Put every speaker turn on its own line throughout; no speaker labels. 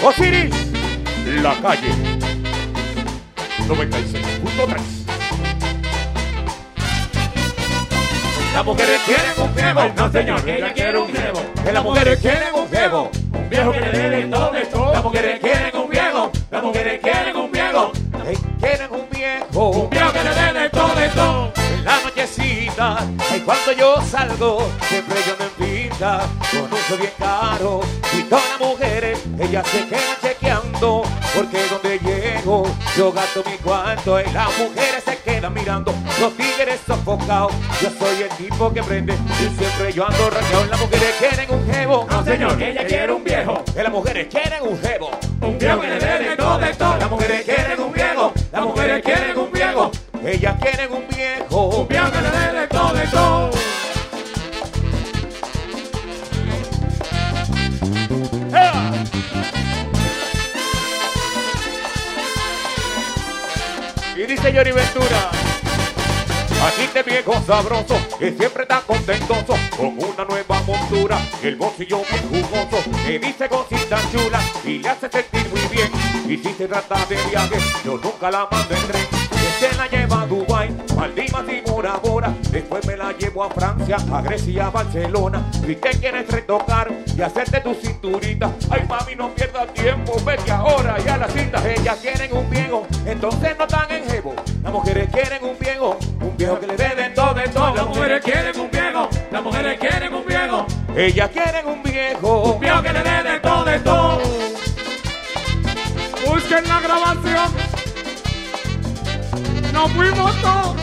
Osiris, La Calle 96.3.
Las mujeres quieren un viejo, no señor, que ella quiere un viejo.
Que las mujeres quieren un viejo,
Un viejo que le dé de todo, de todo. Las mujeres quieren un viejo, las mujeres quieren un viejo.
quieren un viejo,
Un viejo que le dé de todo, de todo.
en la nochecita, y cuando yo salgo, siempre yo me pinta con un uso bien caro. Y todas las mujeres, ellas se quedan chequeando, porque donde llego, yo gasto mi cuarto, y las mujeres se quedan mirando, los tigres sofocados. Yo soy el tipo que prende, y siempre yo ando raqueado. Las mujeres quieren un jevo,
No señor, que ella quiere un viejo.
que las mujeres quieren un jevo.
Un viejo que le dé de todo, de todo. Las mujeres quieren un viejo, las mujeres quieren un viejo.
Ellas quieren un viejo,
Un viejo que le dé de todo, de todo.
¡Ea! Y dice Johnny Ventura, aquí te viejo sabroso, que siempre está contentoso, con una nueva montura, el bolsillo bien jugoso, que dice cositas chulas y le hace sentir muy bien. Y si se trata de viaje, yo nunca la mando en tren, que se la lleva a Dubái, Maldivas y Bora Bora, después me la llevo a Francia, a Grecia, a Barcelona. Si te quieres retocar y hacerte tu cinturita, ay mami no pierdas tiempo, vete ahora y a la cita. Ellas quieren un viejo, entonces no están en jevo. Las mujeres quieren un viejo que le dé de todo, de todo.
Las mujeres quieren un viejo, las mujeres quieren un viejo.
Ellas quieren un viejo,
Un viejo que le dé de todo, de todo. Busquen la grabación. Nos fuimos todos.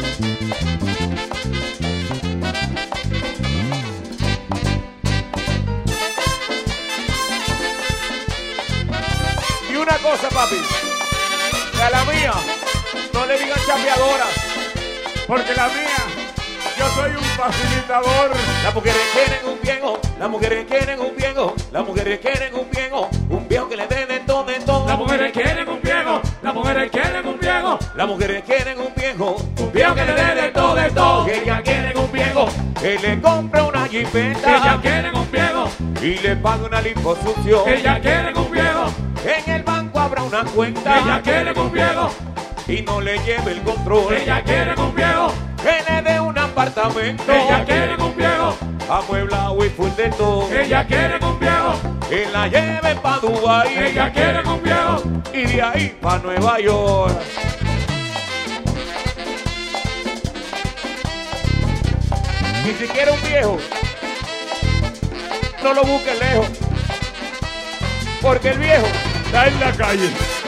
Y una cosa, papi, que a la mía no le digan chapeadora,
Porque la mía, yo soy un facilitador.
las mujeres quieren un viejo, las mujeres quieren un viejo, las mujeres quieren un viejo que le dé de todo, de todo.
Las mujeres quieren un viejo, las mujeres quieren un viejo.
Las mujeres quieren un viejo
Un viejo que le dé de todo, de todo.
que ellas quieren un viejo que le compre una jipeta,
Ellas quieren un viejo,
y le pague una liposucción.
ellas quieren un viejo.
En el banco habrá una cuenta
Ellas quieren un viejo,
y no le lleve el control.
ellas quieren un viejo.
Que le dé un apartamento
Ellas quieren un viejo,
amueblado y full de todo.
ellas quieren un viejo.
Que la lleve pa' Dubái
Ellas quieren un viejo.
y de ahí pa' Nueva York. Y si quiere un viejo, no lo busque lejos, porque el viejo
Está en la calle.